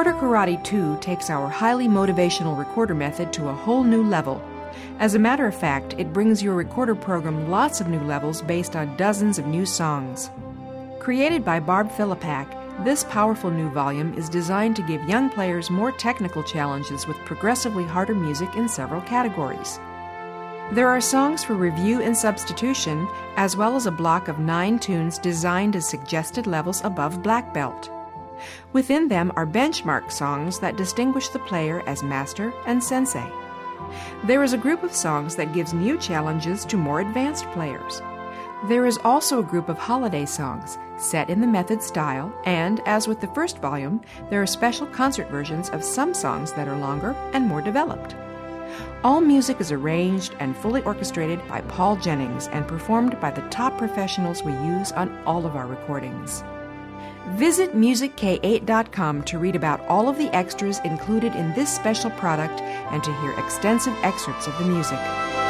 Recorder Karate 2 takes our highly motivational recorder method to a whole new level. As a matter of fact, it brings your recorder program lots of new levels based on dozens of new songs. Created by Barb Philippak, this powerful new volume is designed to give young players more technical challenges with progressively harder music in several categories. There are songs for review and substitution, as well as a block of 9 tunes designed as suggested levels above black belt. Within them are benchmark songs that distinguish the player as master and sensei. There is a group of songs that gives new challenges to more advanced players. There is also a group of holiday songs set in the method style, and, as with the first volume, there are special concert versions of some songs that are longer and more developed. All music is arranged and fully orchestrated by Paul Jennings and performed by the top professionals we use on all of our recordings. Visit musickk8.com to read about all of the extras included in this special product and to hear extensive excerpts of the music.